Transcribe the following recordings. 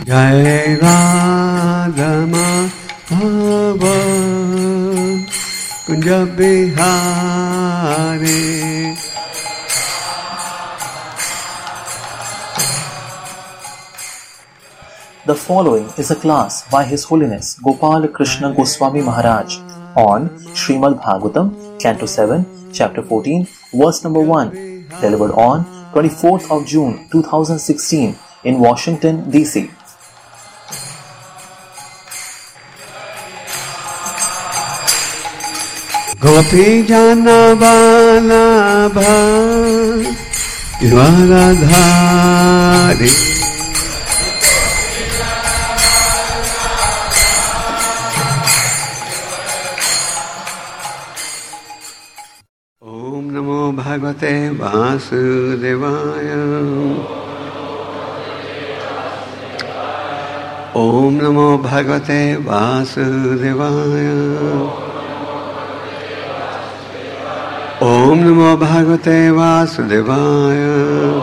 Jai Radha Madhava Kunja Bihari. The following is a class by His Holiness Gopal Krishna Goswami Maharaj on Srimad Bhagavatam, Canto 7, Chapter 14, Verse number 1, delivered on 24th of June 2016 in Washington, D.C. Gopi Jana Balabha Radhari. Om Namo Bhagavate Vasudevaya. Om Namo Bhagavate Vasudevaya. Om Namo Bhagavate Vasudevaya.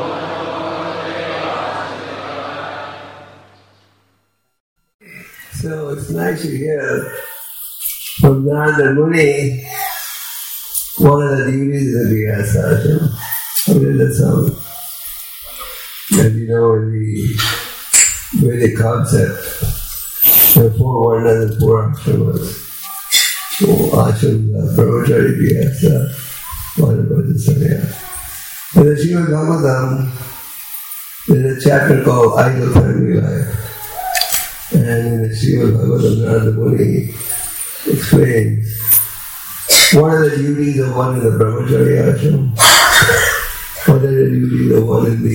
So it's nice to hear from Narada Muni one of the duties of the Vyasa-ashram. How did that sound? And you know, in the Vedic concept, there are 4 varnas and 4 ashramas. So ashrama, brahmachari, vyasa, vanapati, sannyasa. In the Srimad Bhagavatam, there's a chapter called Ideal Family Life. And in the Srimad Bhagavatam, Narada Muni explains what are the duties of one in the brahmachari ashram, what are the duties of one in the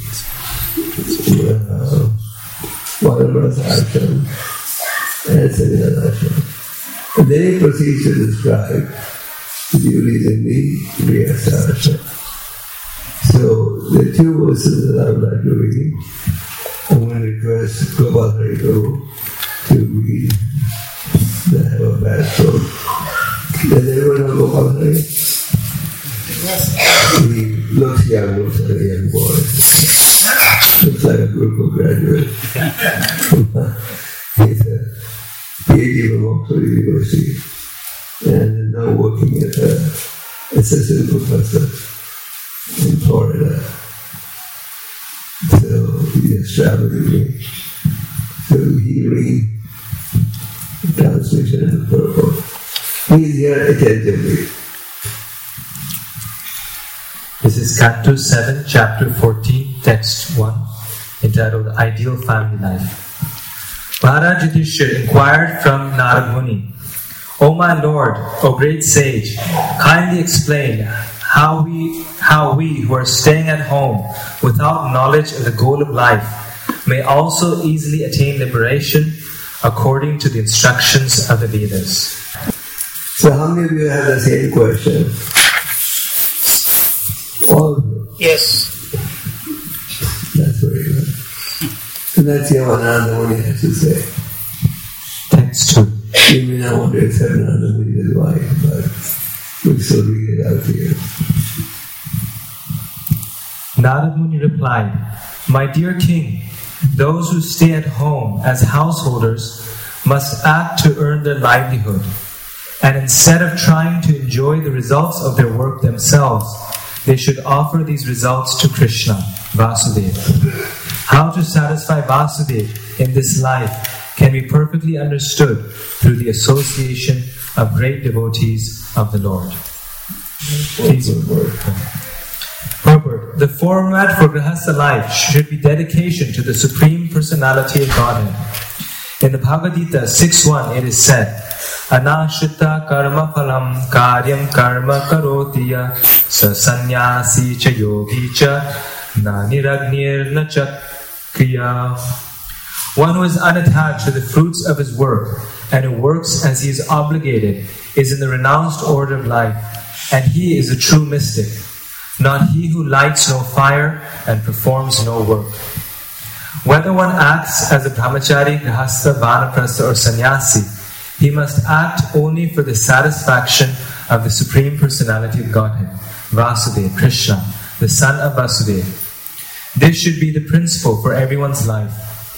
Vanaprastha ashram and sannyasa ashram. And then he proceeds to describe the duties in the Vyasa ashram. So there are 2 verses that I would like to read. I'm going to request Gopal Hari Prabhu to read that have a bad throat. Does everyone know Gopal Hari? Yes. He looks young, looks like a young boy. Looks like a group of graduates. He's a PhD from Oxford University and is now working as an assistant professor in Florida. So he is traveling me to healing, translation and purpose. He is here attentively. This is Canto 7, Chapter 14, Text 1, entitled Ideal Family Life. Maharaj Yudhishthira inquired from Narada Muni, O my Lord, O great sage, kindly explain how we who are staying at home without knowledge of the goal of life may also easily attain liberation according to the instructions of the Vedas. So how many of you have the same question? All of you? Yes. That's very good. So that's what Narada Muni has to say. Text 2. You may not want to accept Narada Muni's advice, but we'll still read it out to you. Narada Muni replied, My dear king, those who stay at home as householders must act to earn their livelihood, and instead of trying to enjoy the results of their work themselves, they should offer these results to Krishna, Vasudeva. How to satisfy Vasudeva in this life can be perfectly understood through the association of great devotees of the Lord. Purport. The format for Grihastha life should be dedication to the Supreme Personality of Godhead. In the Bhagavad Gita 6.1 it is said, Anashita karma phalam karyam karma karotiya sa sannyasi cha yogi cha na niragnir na chakriya. One who is unattached to the fruits of his work and who works as he is obligated is in the renounced order of life, and he is a true mystic, not he who lights no fire and performs no work. Whether one acts as a brahmachari, grihastha, vanaprastha or sannyasi, he must act only for the satisfaction of the Supreme Personality of Godhead, Vasudeva, Krishna, the son of Vasudeva. This should be the principle for everyone's life.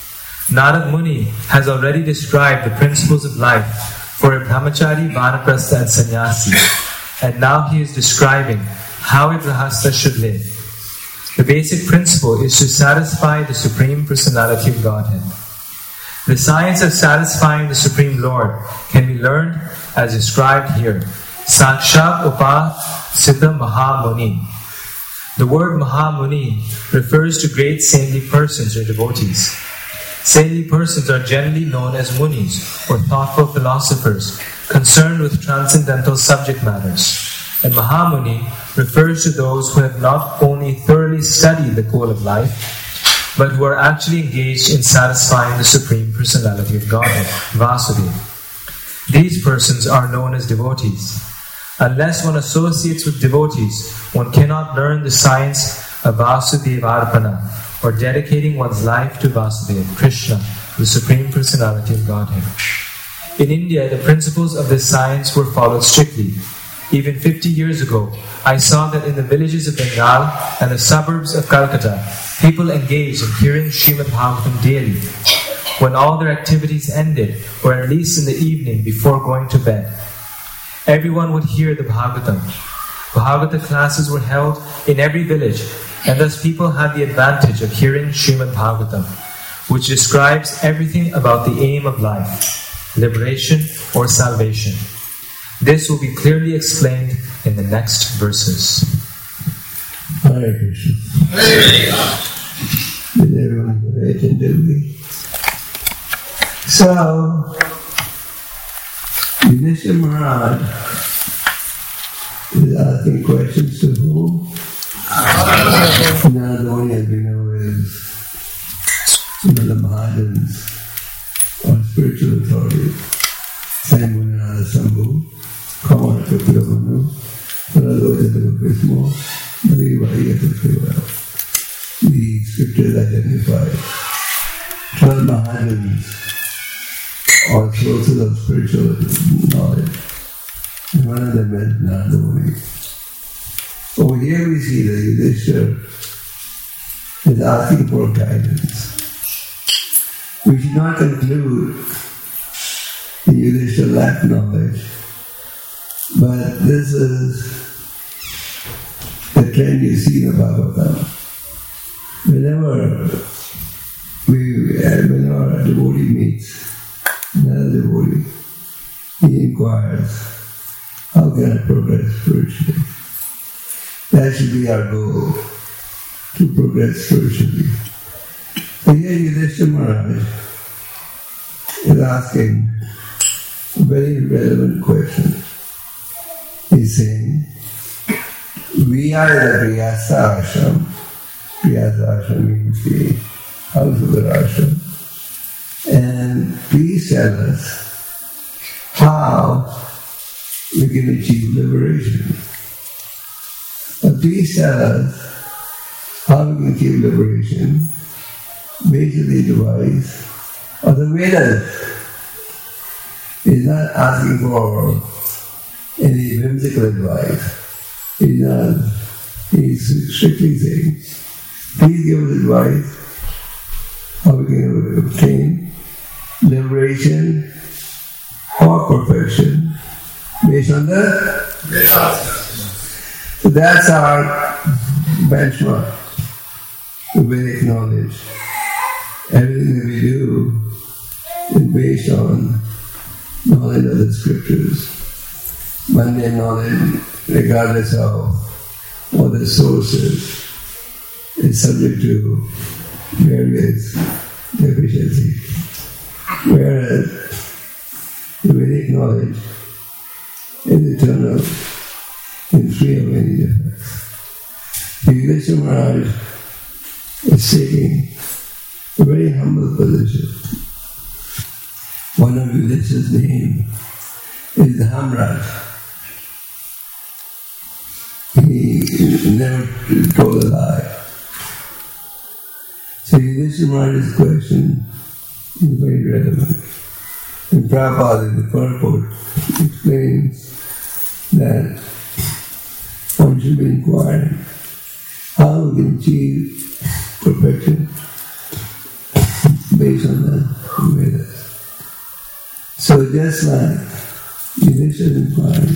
Narad Muni has already described the principles of life for a brahmachari, vanaprastha and sannyasi, and now he is describing how a grahastha should live. The basic principle is to satisfy the Supreme Personality of Godhead. The science of satisfying the Supreme Lord can be learned as described here. Sakshat Upasita Mahamuni. The word Mahamuni refers to great saintly persons or devotees. Saintly persons are generally known as munis or thoughtful philosophers concerned with transcendental subject matters. And Mahamuni refers to those who have not only thoroughly studied the goal of life, but who are actually engaged in satisfying the Supreme Personality of Godhead, Vasudeva. These persons are known as devotees. Unless one associates with devotees, one cannot learn the science of Vasudevarpana, or dedicating one's life to Vasudeva, Krishna, the Supreme Personality of Godhead. In India, the principles of this science were followed strictly. Even 50 years ago, I saw that in the villages of Bengal and the suburbs of Calcutta, people engaged in hearing Srimad Bhagavatam daily. When all their activities ended, or at least in the evening before going to bed, everyone would hear the Bhagavatam. Bhagavata classes were held in every village, and thus people had the advantage of hearing Srimad Bhagavatam, which describes everything about the aim of life, liberation or salvation. This will be clearly explained in the next verses. Hare Krishna. Did everyone very attentively? So, Yudhishthira Maharaj is asking questions to whom? Now the only as we know is some of the Mahajans or spiritual authorities. Sambhunara Sambhu, Kamana Kapilabhanu, Paralojataka Krismo, the scriptures identify 12 Mahajans or sources of spiritual knowledge. And one of them is Narada Muni. Over here we see that Yudhishthira is asking for guidance. We should not conclude that Yudhishthira lacked knowledge, but this is the trend you see in the Bhagavatam. Whenever a devotee meets another devotee, he inquires, how can I progress spiritually? That should be our goal, to progress spiritually. So here Yudhishthira Maharaj is asking a very relevant question. He's saying, we are in the Grihastha ashram. Grihastha ashram means the house of the ashram. And please tell us how we can achieve liberation. Please tell us how we can achieve liberation based on the advice of the Vedas. He's not asking for any whimsical advice. He's strictly saying, please give us advice how we can obtain liberation or perfection based on the Vedas. So that's our benchmark, the Vedic knowledge. Everything that we do is based on knowledge of the scriptures. Mundane knowledge, regardless of what the source is subject to various deficiencies. Whereas the Vedic knowledge is eternal and free of any defects. Yudhishthira Maharaj is taking a very humble position. One of Yudhishthira's name is Dhamraj. He never told a lie. So Yudhishthira Maharaj's question is very relevant. And Prabhupada in the purport explains that one should be inquiring how we can achieve perfection based on the So just like Yudhishthira inquired,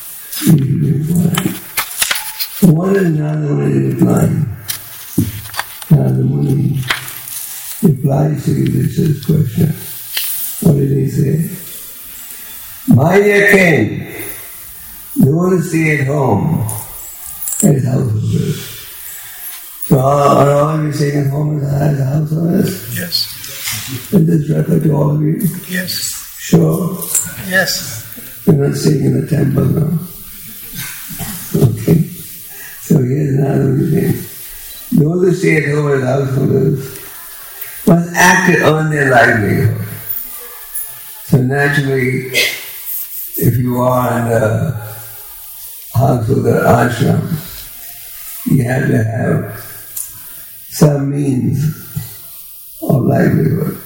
what is Narada Muni replying? Narada Muni replies to Yudhishthira's question. What did he say? My dear king, those who stay at home as householders. So are all of you staying at home as householders? Yes. Is this record to all of you? Yes. Sure. Yes. You're not staying in the temple now. Okay. So here's another thing. Those who stay at home as householders must act to earn their livelihood. So naturally, if you are in the householder ashram, you have to have some means of livelihood.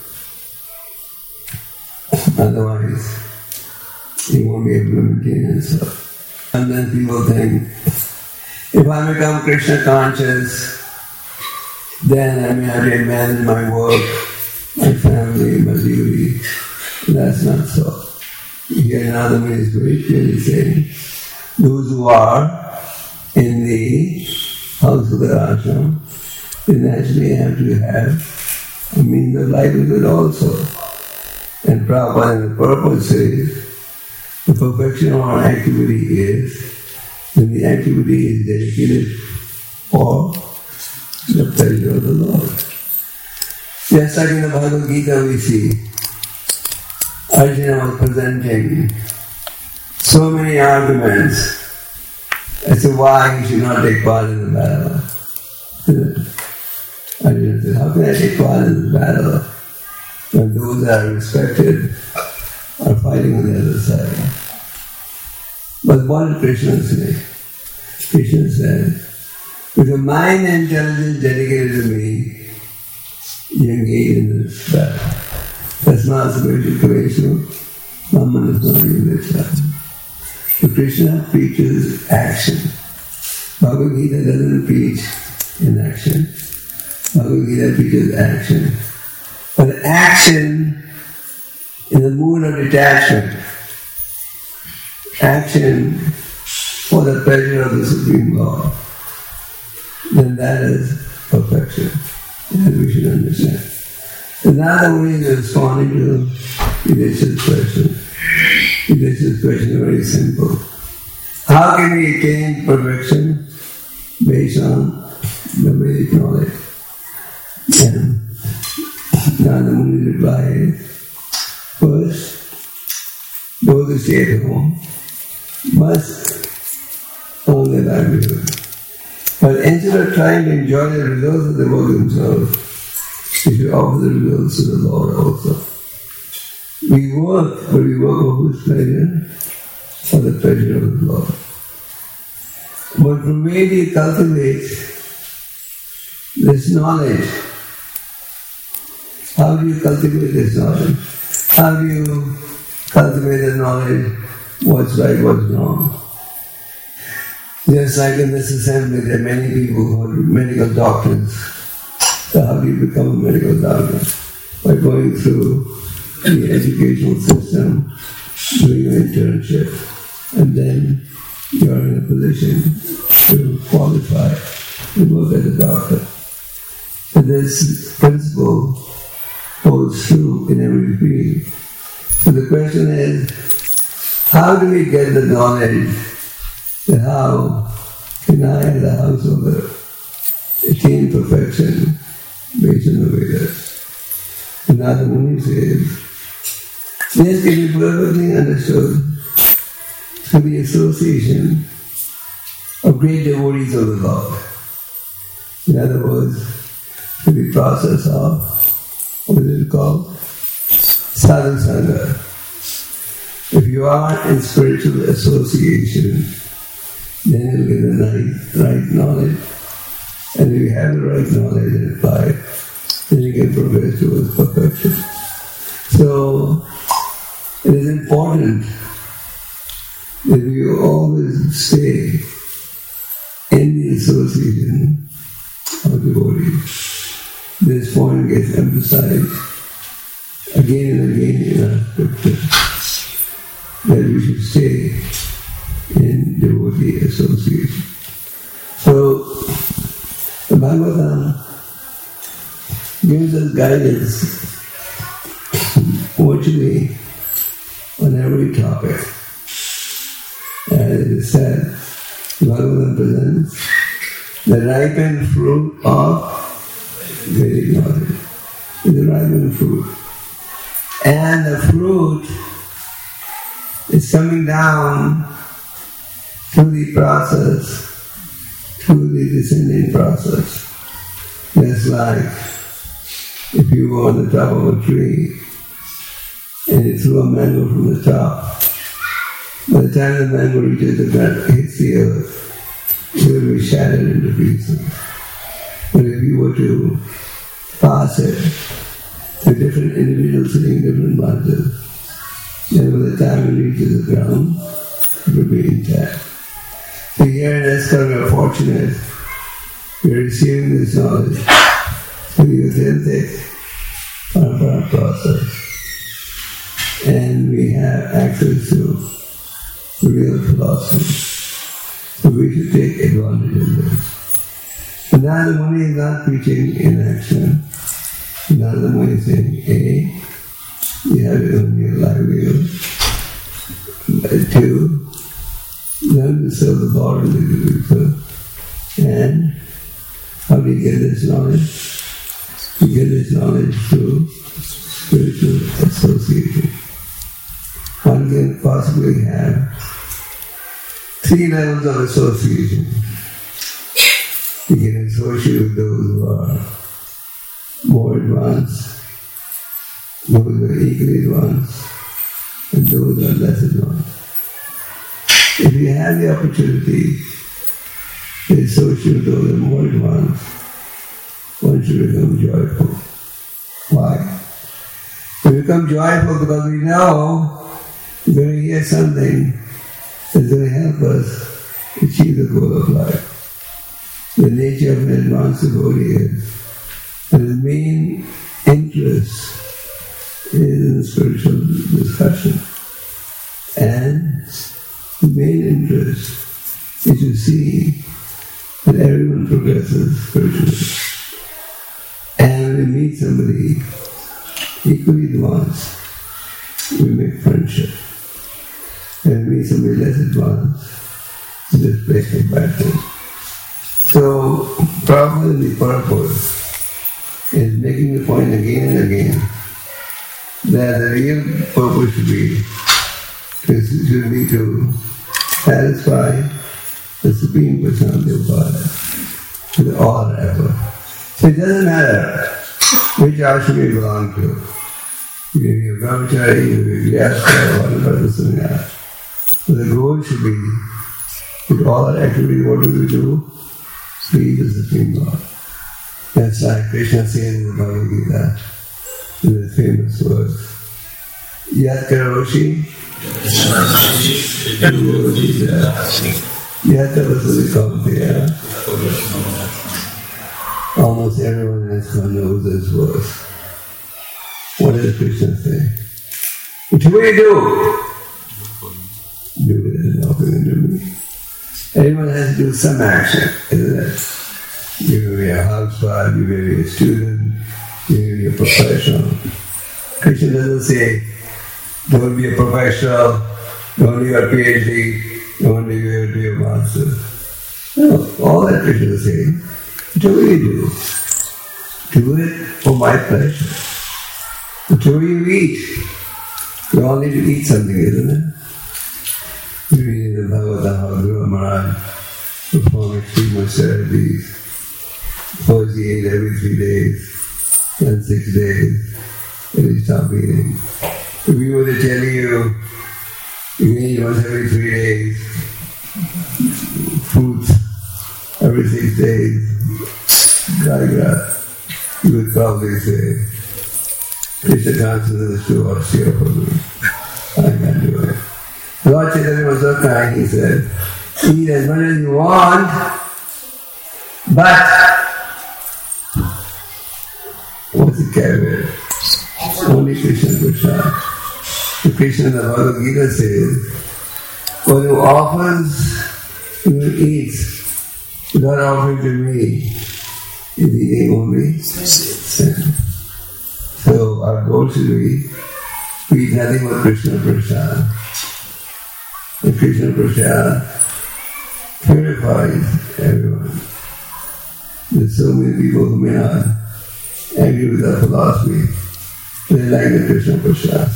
Otherwise, you won't be able to maintain yourself. And then people think, if I become Krishna conscious, then I may have to abandon my work, my family, my duty. That's not so. Here Narada Muni is very clearly saying, those who are in the house of the ashram, they naturally have to have a means of livelihood also. And Prabhupada in the purpose says, the perfection of our activity is when the activity is dedicated for the pleasure of the Lord. Just like in the Bhagavad Gita we see, Arjuna was presenting so many arguments as to why he should not take part in the battle. Arjuna said, how can I take part in the battle when those that are respected are fighting on the other side? But what did Krishna say? Krishna said, with a mind and intelligence dedicated to me, you engage in this battle. That's not spiritual creation. Brahman is not in this battle. So Krishna preaches action. Bhagavad Gita doesn't preach inaction. Bhagavad Gita preaches action. But action in the mood of detachment, action for the pleasure of the Supreme Lord, then that is perfection. That we should understand. And Narada Muni is responding to Yudhishthira's question. Yudhishthira's question is very simple. How can we attain perfection based on the Vedic knowledge? And Narada Muni replied, first, those who stay at home must own their livelihood. But instead of trying to enjoy the results of the work themselves, they should offer the results to the Lord also. We work, but we work for whose pleasure? For the pleasure of the Lord. But from where do you cultivate this knowledge? How do you cultivate this knowledge? How do you cultivate the knowledge what's right, what's wrong? Just like in this assembly, there are many people who are medical doctors. So how do you become a medical doctor? By going through the educational system, doing an internship, and then you're in a position to qualify to work as a doctor. So this principle holds true in every field. So the question is, how do we get the knowledge that how can I as a householder attain perfection based on the Vedas? And Narada Muni says, this can be perfectly understood through the association of great devotees of the Lord. In other words, through the process of, what is it called? Sadhu Sangha. If you are in spiritual association, then you'll get the right knowledge. And if you have the right knowledge and apply it, then you can progress towards perfection. So, it is important that you always stay in the association of devotees. This point gets emphasized again and again in our scripture. that we should stay in devotee association. So, the Bhagavatam gives us guidance virtually on every topic. As it is said, Bhagavatam presents the ripened fruit of Vedic knowledge. The ripened fruit. And the fruit is coming down through the process, through the descending process. Just like if you go on the top of a tree and you throw a mango from the top, by the time the mango reaches the ground, hits the earth, it will be shattered into pieces. But if you were to pass it to different individuals sitting in different branches, then by the time it reaches the ground, it will be intact. So here in Eskar we are fortunate, we are receiving this knowledge through the authentic Parampara process. And we have access to real philosophy. So we should take advantage of this. But now the Muni is not preaching inaction. Now the Muni is saying, A, you have to earn your livelihood. 2, learn to serve the Lord and the people. And how do you get this knowledge? You get this knowledge through spiritual association. One can possibly have 3 levels of association. You can associate with those who are more advanced, those who are equally advanced, and those who are less advanced. If you have the opportunity to associate with those who are more advanced, one should become joyful. Why? We become joyful because we know we're going to hear something that's going to help us achieve the goal of life. The nature of an advanced devotee is, and the main interest is in spiritual discussion. And the main interest is to see that everyone progresses spiritually. And when we meet somebody equally advanced, we make friendship. And we meet somebody less advanced, we just break compassion. So, probably the purpose is making the point again and again that the real purpose should be to satisfy the Supreme Personality of God with all our effort. So it doesn't matter which ashram you belong to. You may be a brahmachari, you may be a vyasa, or whatever the sannyas. But the goal should be, with all our activity, what do we do? Please the Supreme Lord. That's like Krishna says in the Bhagavad Gita, in the famous words, Yat karoshi, Yat tapasali kaunteya. Almost everyone in ISKCON knows this verse. What does Krishna say? What will you do? Do it and offer it to me. Everyone has to do some action, isn't it? You may be a housewife, you may be a student, you may be a professional. Krishna doesn't say, don't be a professional, don't do your PhD, don't do your master. No, all that Krishna is saying, whatever you do, do it for my pleasure. Whatever you eat, you all need to eat something, isn't it? We read in the Bhagavatam how Dhruva Maharaj performed extreme austerities. First he ate every 3 days, then 6 days, then he stopped eating. If we were to tell you, you can eat once every 3 days, fruits every 6 days, dry grass, you would probably say, Krishna consciousness is too austere for me. I can't do it. Lord Chaitanya was so kind, he said, eat as much as you want, but what's the caveat? Only Krishna Prasad. Krishna in the Bhagavad Gita says, "One who offers, who eats, without offering to me, is eating only sin." So our goal should be to eat nothing but Krishna Prasad. And Krishna Prasad purifies everyone. There's so many people who may not agree with our philosophy. They like the Krishna Prasad.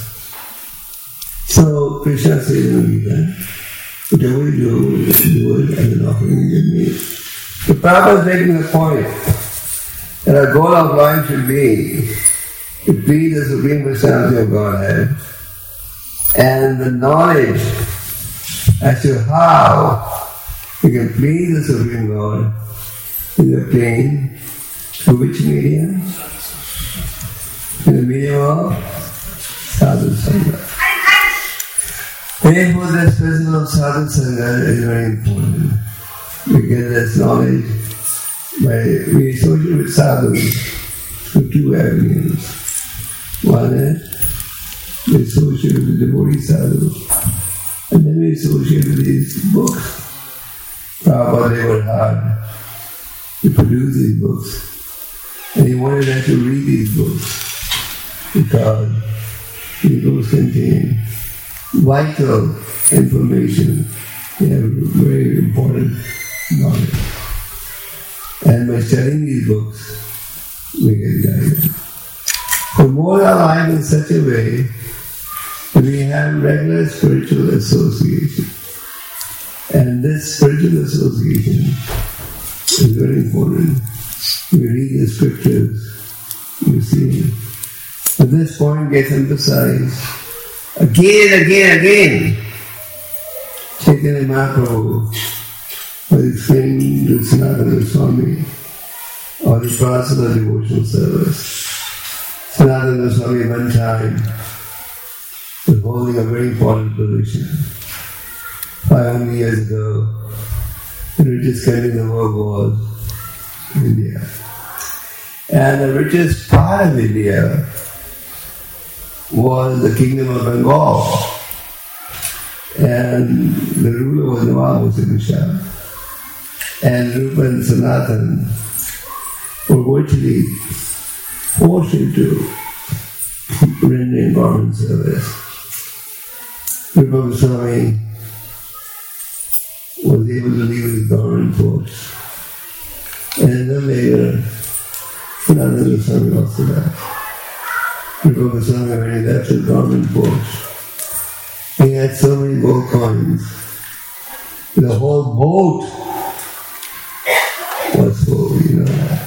So Krishna says in the Gita, whatever you do it as an offering to me. The Prabhupada is making the point that our goal of life should be to please the Supreme Personality of Godhead, and the knowledge as to how we can please the Supreme Lord is obtained through which medium? In the medium of Sadhu Sangha. Therefore, this principle of Sadhu Sangha is very important. We get this knowledge by we associate with sadhus through two avenues. One is we associate with the devotee sadhu, and then we associate with these books. Prabhupada, they were hard to produce these books, and he wanted us to read these books because these books contain vital information. They have very important knowledge. And by studying these books, we get guided. To mold our life in such a way that we have regular spiritual association. And this spiritual association is very important. We read the scriptures, you see. But this point gets emphasized again and again and again. Chaitanya Mahaprabhu was explaining to Sanatana Goswami or the process of devotional service. Sanatana Goswami one time was holding a very important position. 500 years ago, the richest country in the world was India. And the richest part of India was the kingdom of Bengal. And the ruler was Nawab Hussain Shah. And Rupa and Sanatan were virtually forced into rendering government service. Rupa Goswami was able to leave his government post. And then later, Sanatana Goswami also left. Rupa Goswami, when he left his government post, he had so many gold coins, the whole boat was full, you know.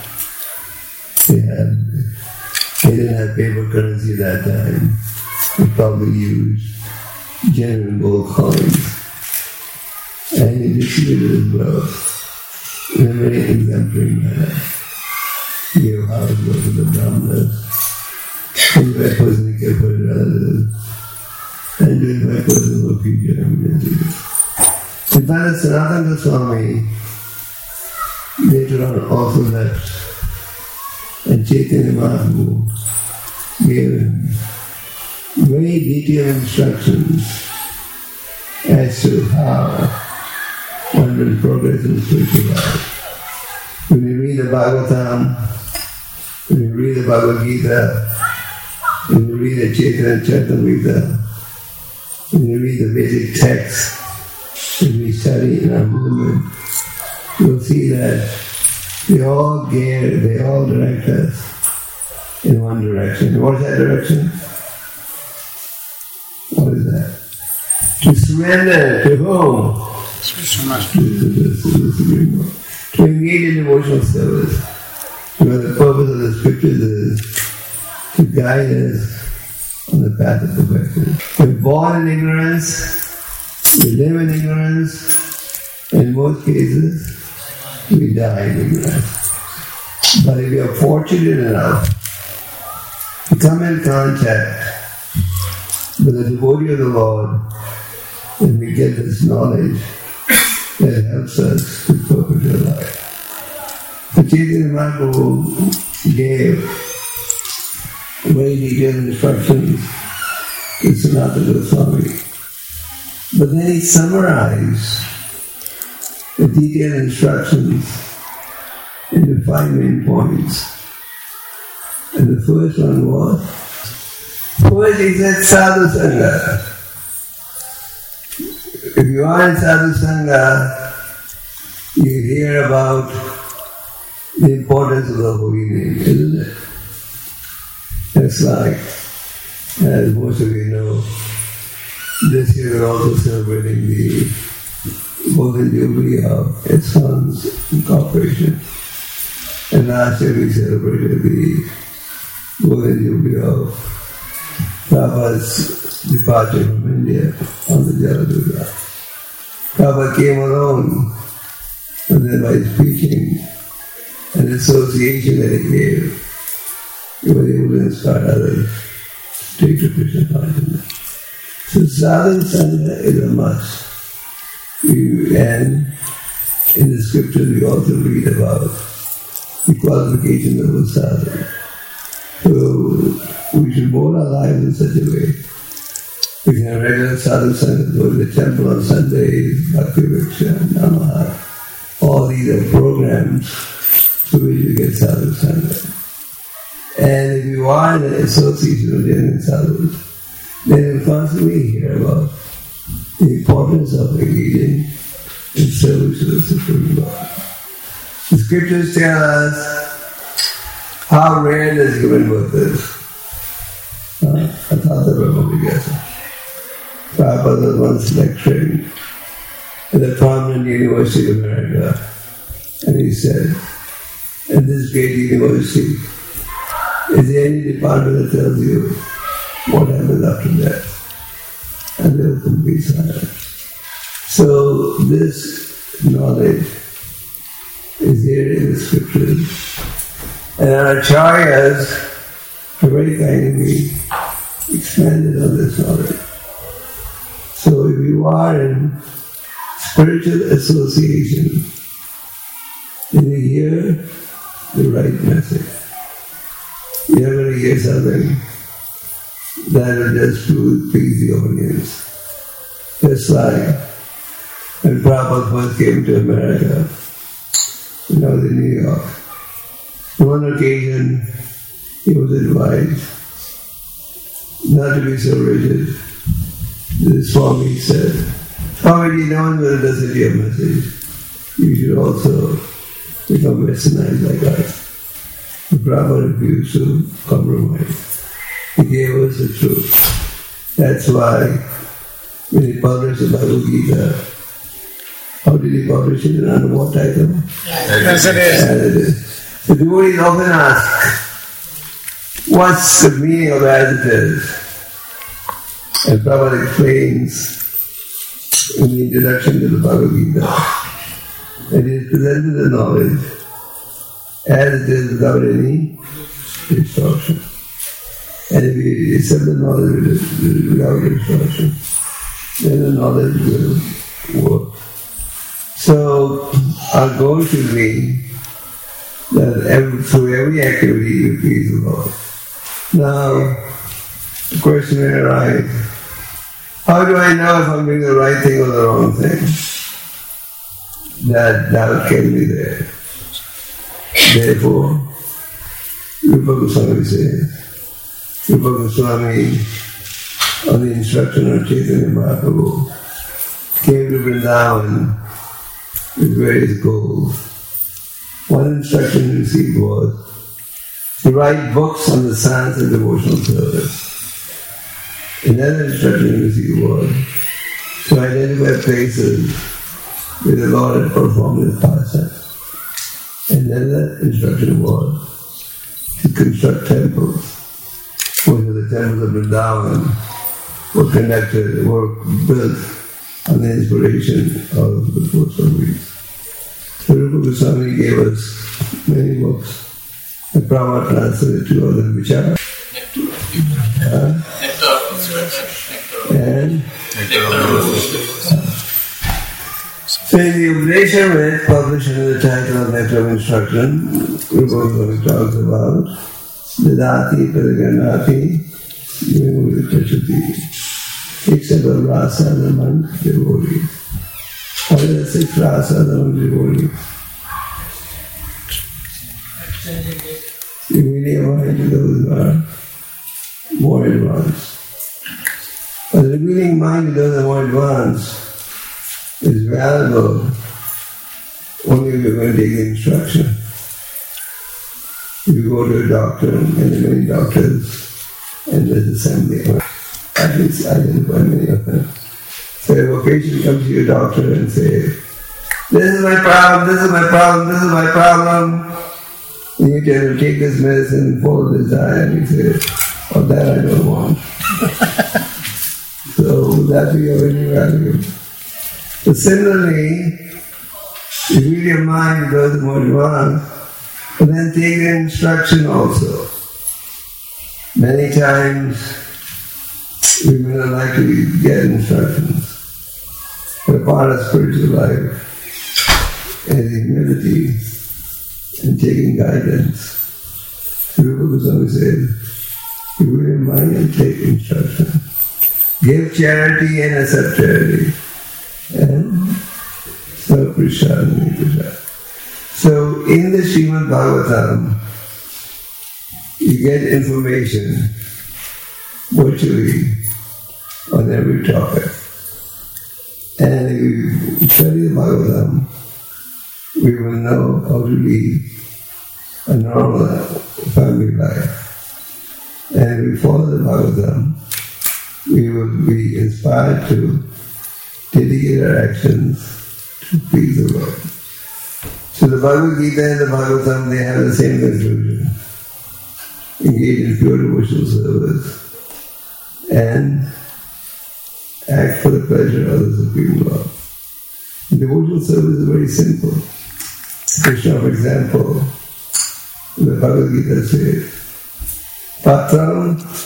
They didn't have paper currency at that time. They probably used genuine gold coins. And he distributed his wealth in a very exemplary manner. He gave houses to the brahmanas, and by personally care for his relatives, and doing my personal future emergencies. In fact, Sanatana Goswami later on also left, and Chaitanya Mahaprabhu gave him very detailed instructions as to how one will progress in spiritual life. When you read the Bhagavatam, when you read the Bhagavad Gita, when you read the Chaitanya Charitamrita, when you read the basic texts, when we study in our movement, you'll see that they all direct us in one direction. What is that direction? What is that? To surrender to whom? To the Supreme Lord. To engage in devotional service. Because the purpose of the scriptures is to guide us on the path of perfection. We're born in ignorance, we live in ignorance, in most cases, we die in ignorance. But if we are fortunate enough to come in contact with the devotee of the Lord, then we get this knowledge that helps us to perpetuate life. So Chaitanya Mahaprabhu gave very detailed instructions to Sanatana Goswami. But then he summarized the detailed instructions into 5 main points. And the first one was, first he said Sadhu Sangha. If you are in Sadhu Sangha, you hear about the importance of the holy name, isn't it? It's like, as most of you know, this year we're also celebrating the Golden Jubilee of ISKCON's incorporation. And last year we celebrated the Golden Jubilee of Prabhupada's departure from India on the Jaladuta. Prabhupada came alone, and then by his preaching and association that he gave, he was able to inspire others to take to Krishna consciousness. So Sadhu Sangha is a must. And in the scriptures we also read about the qualifications of a sadhu. So we should mold our lives in such a way. We can have regular sadhu sangha, go to the temple on Sundays, Bhakti Vriksha, Namaha. All these are programs through which you get sadhu sangha. And if you are in an association of genuine sadhus, then you constantly hear about the importance of engaging in service to the Supreme Lord. The scriptures tell us how rare this human birth is. Athatha Brahma Jigyasa. Prabhupada was once lecturing at a prominent university of America, and he said, in this great university, is there any department that tells you what happens after death? And there was complete silence. So this knowledge is here in the scriptures. And our acharyas have very kindly expanded on this knowledge. So if you are in spiritual association, then you hear the right message. You're going to hear something that will just please the audience. Just like when Prabhupada first came to America, when I was in New York, on one occasion he was advised not to be so rigid. The Swami said, Swamiji, no one will listen to your message. You should also become westernized like us. The Prabhupada refused to compromise. He gave us the truth. That's why when he published the Bhagavad Gita, how did he publish it? Under what title? As it is. As it is. The devotees often ask, what's the meaning of as it is? And Prabhupada explains in the introduction to the Bhagavad Gita that he has presented the knowledge as it is without any distortion. And if we accept the knowledge without distortion, then the knowledge will work. So our goal should be that through every activity you please the Lord. Now, the question may arise, how do I know if I'm doing the right thing or the wrong thing? That doubt can be there. Therefore, Rupa Goswami says, Rupa Goswami, on the instruction of Chaitanya Mahaprabhu, came to Vrindavan with various goals. One instruction he received was to write books on the science of devotional service. Another instruction he received was to identify places where the Lord had performed his pastimes. Another instruction was to construct temples. Most of the temples of Vrindavan were built on the inspiration of the Goswamis. So Rupa Goswami gave us many books. And Prabhupada translated 2 of them, which are and so in the Upanishad published under the title of Nectar of Instruction, Rupa Goswami talks about Dadati Padaganati with the touch of these. Except the rasa among devotees. What are the 6 rasas among devotees? You really avoid those who are more advanced. But the revealing mind to those who are more advanced is valuable only if you're going to take the instruction. If you go to a doctor, and there are many doctors, and there's assembly, at least identify many of them. So if a patient comes to your doctor and says, "This is my problem, this is my problem, this is my problem," and you tell him, "Take this medicine, follow this diet," and he says, "Oh, that I don't want." So would that be of any value? So similarly, you read your mind, it goes more advanced, but then take the instruction also. Many times we may not like to get instructions. But part of spiritual life is humility and taking guidance. Rupa Goswami says, you will mind and take instruction. Give charity and accept charity. And serve Krishna and Krishna. So in the Srimad Bhagavatam, you get information virtually on every topic. And if you study the Bhagavatam, we will know how to lead a normal family life. And if we follow the Bhagavatam, we will be inspired to dedicate our actions to please the Lord. So the Bhagavad Gita and the Bhagavatam, they have the same conclusion. Engage in pure devotional service and act for the pleasure of the Supreme Lord. Devotional service is very simple. Krishna, for example, in the Bhagavad Gita says, Patram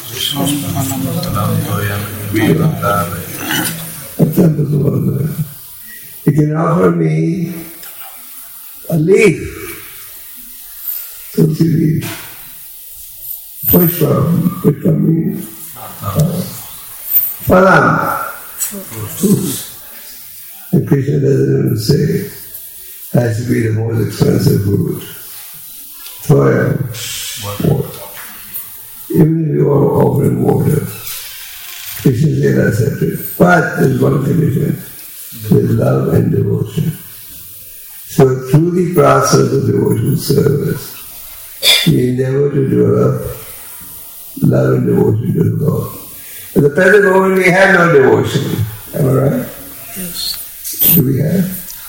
you can offer me a leaf, tulsi leaf. Pushpa means phalam. And Krishna doesn't even say it has to be the most expensive fruit. Soil, water. Even if you are offering water, Krishna says accept it. But there's one condition, with love and devotion. So through the process of devotional service, we endeavor to develop love and devotion to the Lord. At the present moment we have no devotion. Am I right? Yes. Do we have?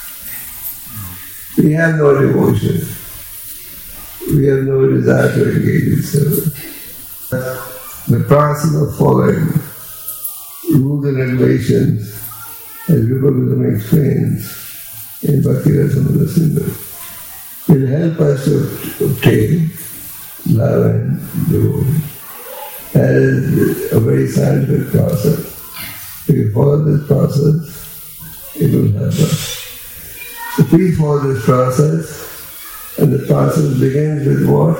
We have no devotion. We have no desire to engage in service. The process of following rules and regulations, as Rupa Goswami explains in Bhakti Rasamrita Sindhu, will help us to obtain love and devotion. That is a very scientific process. If you follow this process, it will help us. So please follow this process, and the process begins with what?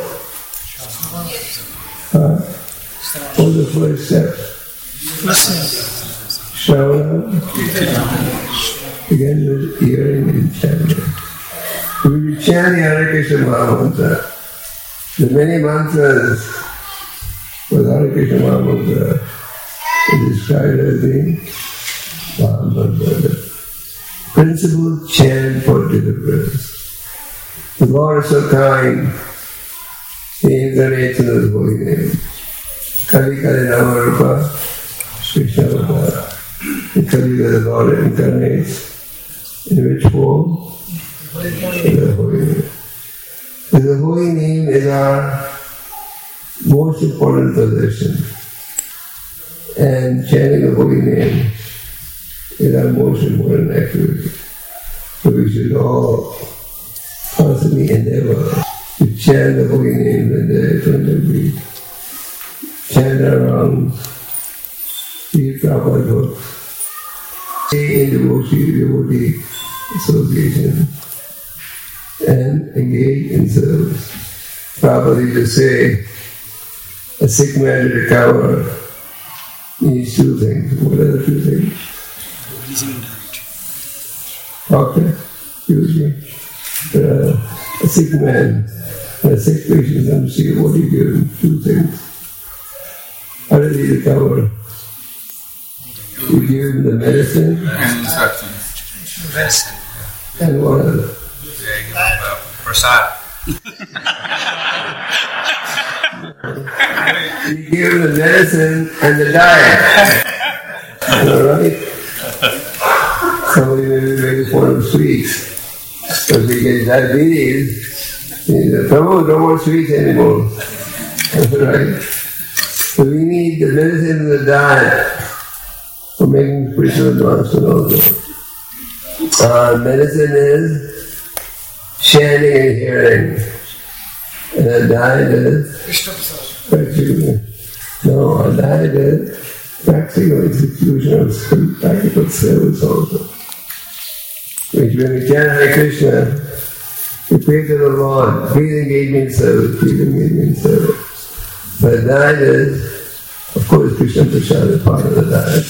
What's the first step? Shravana. Begin with hearing and chanting. So we chant the Hare Krishna Mahamantra. The many mantras for the Hare Krishna Mahamantra is described as being Mahamantra, the principal chant for deliverance. The Lord is so kind, He incarnates in His holy name. Kali Kali Namarupa, Krishna Rupa. In Kali the Lord incarnates. In which form? In the holy name. So the holy name is our most important possession. And chanting the holy name is our most important activity. So we should all constantly endeavor to chant the holy name and we chant around the Prabhupada books, stay in devotee association, and engage in service. Prabhupada used to say, a sick man to recover needs two things. What are the two things? Doctor, usually, a sick man, a sick patient comes to see what do you give him? Two things. How does he recover? You give him the medicine and instructions. Rest. And what other? Prasad. You give him the medicine and the diet. Alright? Somebody may be very fond of sweets. Because he gets diabetes, he says, Prabhu, don't want sweets anymore. Right? So we need the medicine and the diet for making spiritual advancement also. Medicine is chanting and hearing. And the diet is practical. No, our diet is practical execution of practical service also. Which when we chant Hare Krishna, we pray to the Lord, please engage me in service, please engage me in service. But diet is, of course, Krishna Prasad is part of the diet.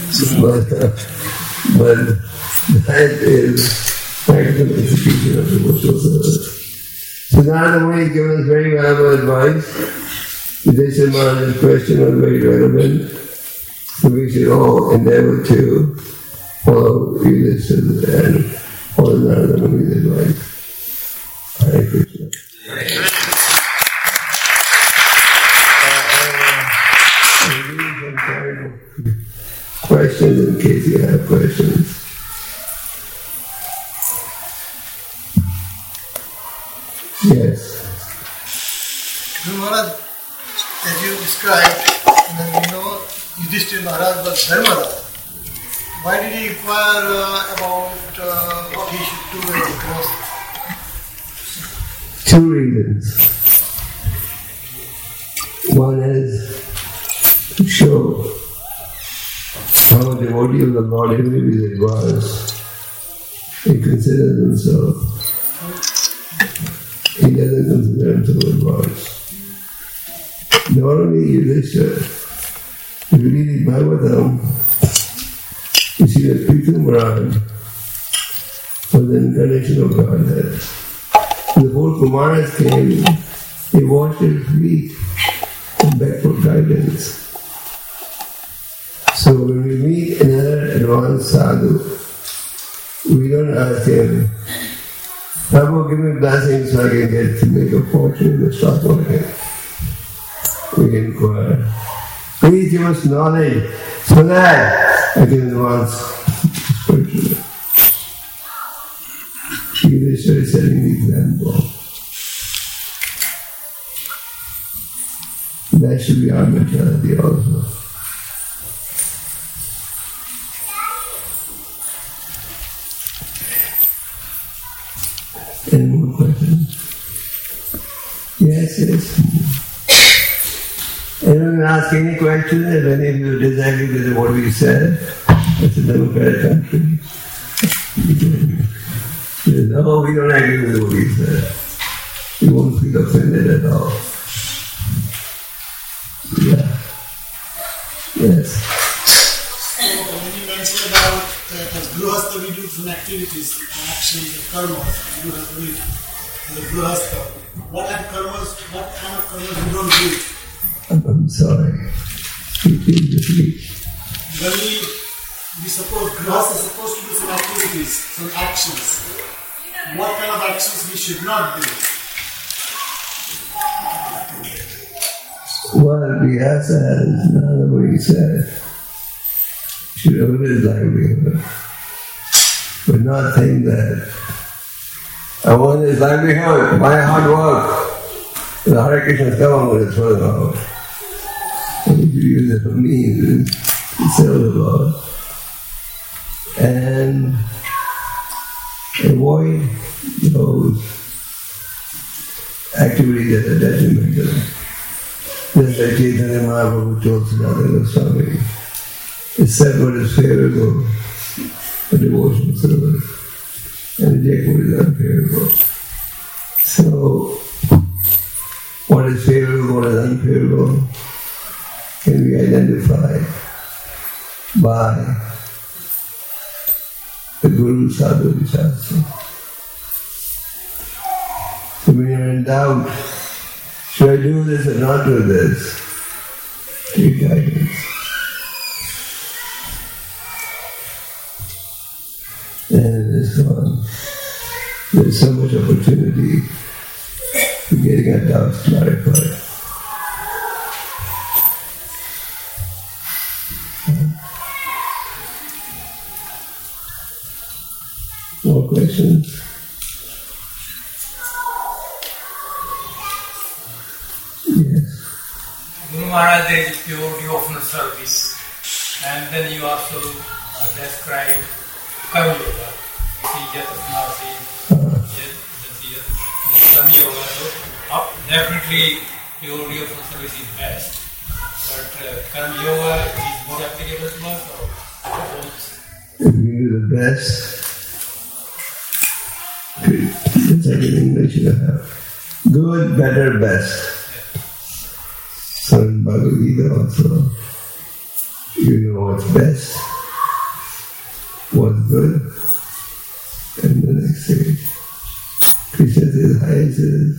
But diet is practical execution of devotional service. So Narada Muni has given us very valuable advice. Yudhishthira Maharaj's question was very relevant. So we should all endeavor to follow Yudhishthira and follow Narada Muni's advice. Hare Krishna. Questions in case you have questions. Yes. Guru Maharaj, as you described, we know Yudhishthira Maharaj was Dharmara. Why did he inquire about what he should do as a Grihastha? Two reasons. One is to show how a devotee of the Lord, even if he's advanced, he considers himself. He doesn't consider himself advanced. Not only Yudhishthira, if you read the Bhagavatam, you see that Prithu Maharaj was the incarnation of Godhead. The whole Kumaras came, he washed his feet and begged for guidance. So when we meet another advanced sadhu, we don't ask him, Prabhu, give me blessings so I can get to make a fortune in the stock market. We inquire. Please give us knowledge so that I can advance spiritually. Yudhishthira is setting the example. That should be our mentality also. Any more questions? Yes. Anyone ask any question? If any of you disagree with what we said, it's a democratic country. No, we don't agree with what we said. We won't feel offended at all. Yeah. Yes. So when you mentioned about as Grihastha we do some activities, actions, karma, you have to read as a Grihastha. What kind of karmas you don't do? I'm sorry. Repeat. When we suppose Grihastha is supposed to do some activities, some actions. What kind of actions we should not do? Well, Vyasa has another what he said. Should earn his livelihood. But not think that I want his livelihood, my hard work. The Hare Krishna come with his further out. And if you use it for me, to serve the Lord. And avoid those activities that are detrimental. Just like Chaitanya Mahaprabhu told Sanatana Goswami, accept what is favorable for devotional service and reject what is unfavorable. So, what is favorable, what is unfavorable can be identified by the Guru Sadhu Shastra. So when you're in doubt, should I do this or not do this? Take guidance. And it's gone. There's so much opportunity for getting our doubts clarified. More questions? Guru Maharaj, there is pure devotional service, and then you also describe Karma Yoga. Karma Yoga. So definitely pure devotional service is best, but Karma Yoga is more applicable to us or both? If you do the best, it's like in English you have good, better, best. So in Bhagavad Gita also, you know what's best, what's good, and the next stage. Krishna says, highest is,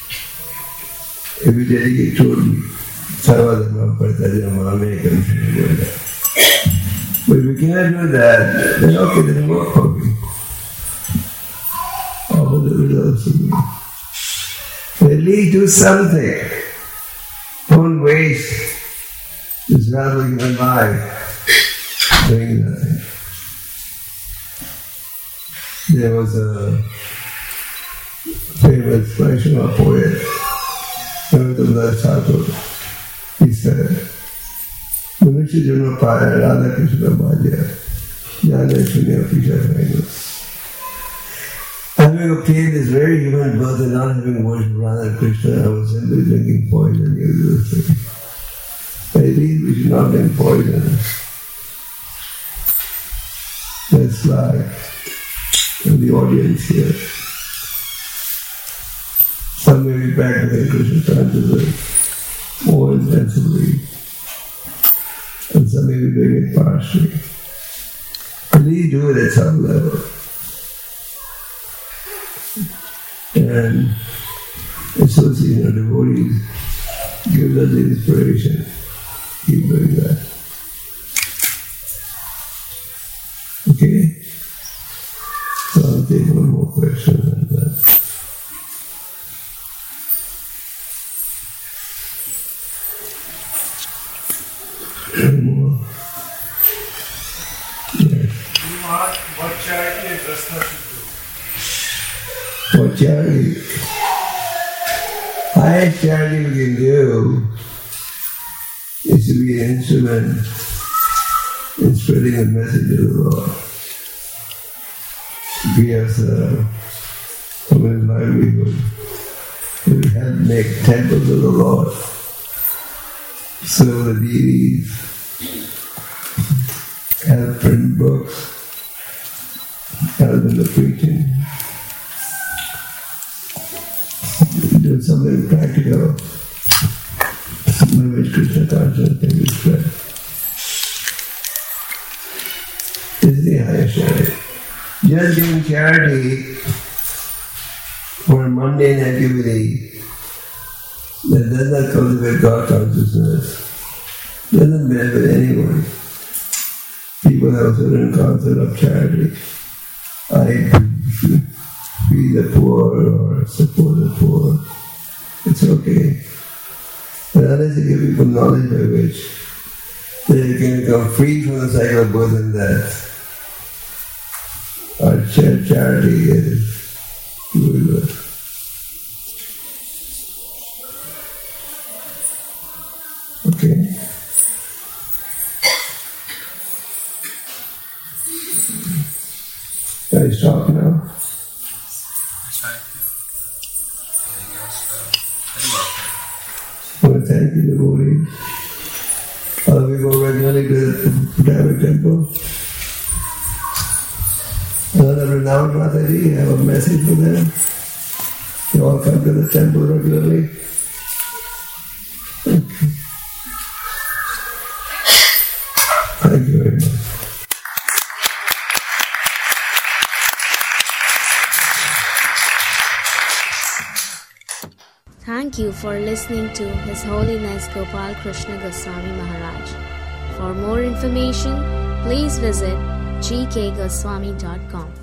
if you dedicate totally, Sarva Dharma Paritaja Mame Kamshana. But if you cannot do that, then okay, then work for me. All the results will be. At least do something. Don't waste this valuable human life doing nothing. There was a famous Vaishnava poet, Ravidasan Thakur. He said, Manusya Janma Paya Radha Krishna Bhajya Jnana Shunya Pisha Vainu. Having obtained this very human birth and not having worshipped Radha Krishna, I was simply drinking poison uselessly. At least we should not drink poison. That's life in the audience here. Some may be practicing Krishna consciousness more intensively, and some may be doing it partially. At least do it at some level. And association of devotees gives us the inspiration. Keep doing that. Okay? So I'll take one more question and that. One more. Yes. What charity and Rasna should do? What charity? Highest charity we can do is to be an instrument in spreading the message of the Lord. Give us a common livelihood. We will help make temples of the Lord, serve the deities, help print books, help in the preaching. Do something practical by which Krishna consciousness can be spread. This is the highest charity. Just giving charity for a mundane activity that does not cultivate God consciousness doesn't benefit anyone. People have a certain concept of charity. I feed the poor or support the poor. It's okay. But unless you give people knowledge by which they can become free from the cycle of birth and death, our charity is good. Okay? Can I stop now? That's right. Anything else? I want to thank you, devotees. All of you go regularly to the Putava temple. Another renowned Mataji, I have a message for them. You all come to the temple regularly. Okay. Thank you very much. Thank you for listening to His Holiness Gopal Krishna Goswami Maharaj. For more information, please visit gkgoswami.com.